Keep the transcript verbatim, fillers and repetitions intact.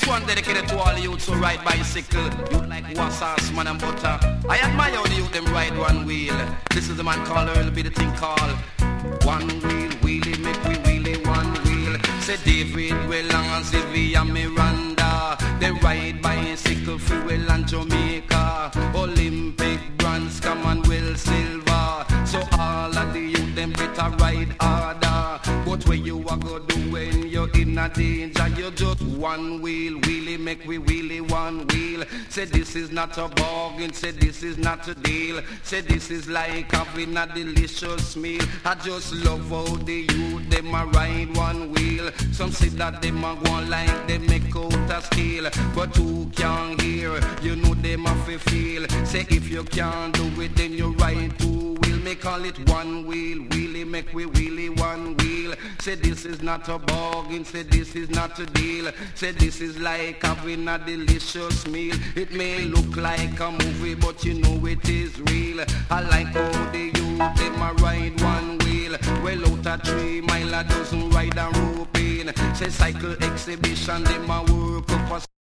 one dedicated to all the youths who ride bicycle. You like wassas, man and butter. I admire how the youth them ride one wheel. This is the man called Earl, be the thing called one wheel, wheelie, make we wheelie one wheel. Say David, Wellang and Sylvia Miranda. They ride bicycle, fuel and Jamaica. Olympic bronze, come and Will Silver. So all of the youth them better ride harder. But where you are go do when you're in a danger, you just one wheel, wheelie, make we wheelie one wheel. Say this is not a bargain, say this is not a deal. Say this is like having a delicious meal. I just love how the youth them a ride one wheel. Some say that them a go like they make out a steel. But who can hear? You know them a fi feel. Say if you can't do it, then you ride two wheel. Make call it one wheel, wheelie, make we wheelie one wheel. Say this is not a bargain, say this is not a deal. Say this is like having a delicious meal. It may look like a movie, but you know it is real. I like how the youth them a ride one wheel. Well out a three mile a dozen ride a rope in. Say cycle exhibition them a work up a